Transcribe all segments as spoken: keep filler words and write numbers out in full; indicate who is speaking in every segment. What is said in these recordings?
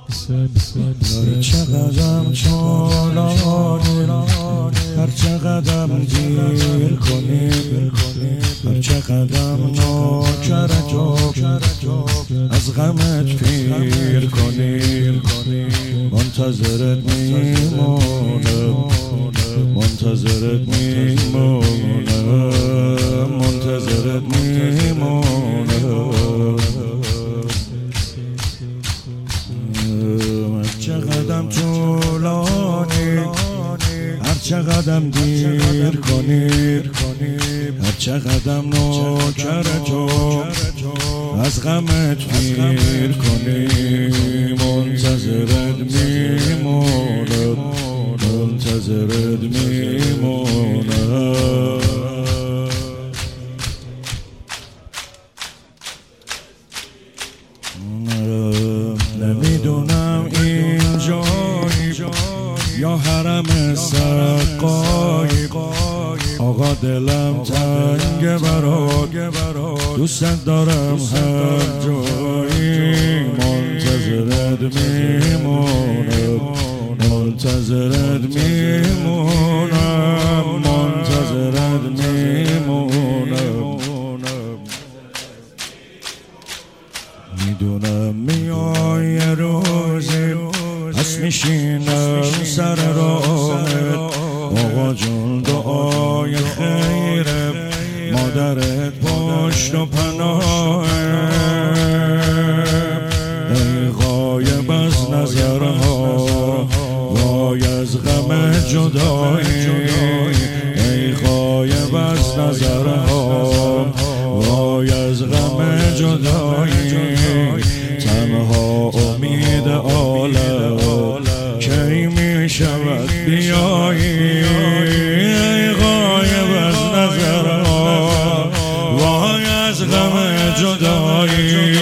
Speaker 1: هر چه قدم چالانی، هر چه قدم دیر کنی، هر چه قدم نوکر تو از غمت پیر کنی، منتظرت میمونم، منتظرت میمونم، منتظرت میمونم. هر چه قدم طولانی، هر چه قدم دیر کنی، هر چه قدم نوکر تو از غمت پیر کنی، منتظرت میمونم، منتظرت میمونم. نمیدونم این جایی یا حرم سقایی، آقا دلم تنگ برات، دوست دارم هر جایی، منتظرت میمونم، منتظرت میمونم، منتظرت میمونم. میدونم میای یه روزی پس میشینم سر راهت، آقا جون دعای خیره، مادرت پشت و پناهت، ای غایب از نظرها وای از غم جدایی، ای غایب از نظرها وای از غم جدایی، تنها امید عالم کی می شود بیایی، ای غایب از نظرها وای از غم جدایی.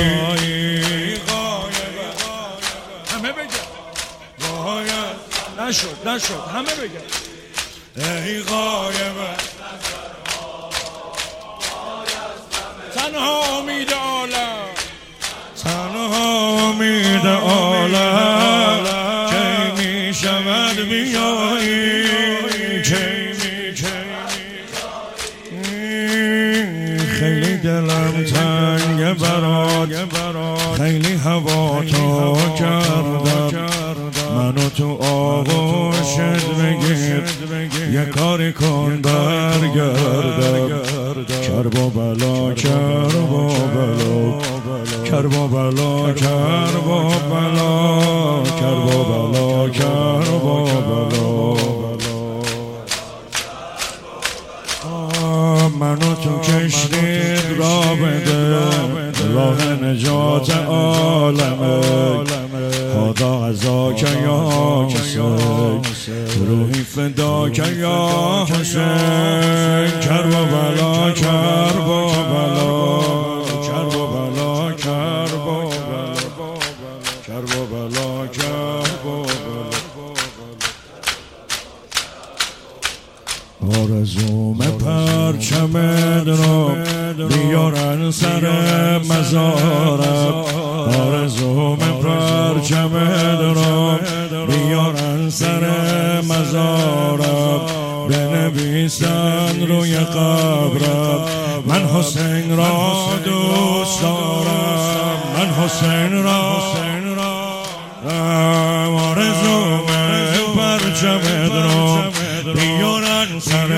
Speaker 1: همه بگن وای نشد نشد همه بگن ای غایب تنها امید عالم، تنها امید عالم کی می شود بیایی، کی می خیلی دلم تنگ برات، خیلی هوا تو کردم، منو تو آغوشت بگیر، یه کاری کن برگردم، کرب و بلا کرب و بلا، کرب و بلا کرب و بلا، کرب و بلا کرب و بلا. منو تو کشتید را بده، راه نجات عالمه، خدا عزاک یا حسین، روحی فداک یا حسین، کرب و بلا کرب و بلا، کرب و بلا کرب و بلا، کرب و بلا کرب و بلا. آرزوم پرچمت رو بیارن سر مزارم، آرزوم پرچمت رو بیارن سر مزارم، بنویسن روی قبرم من حسین را دوست دارم، من حسین را. آرزوم پرچمت رو بیارن سر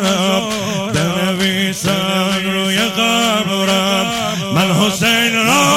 Speaker 1: مزارم، بنویسن روی قبرم من حسین را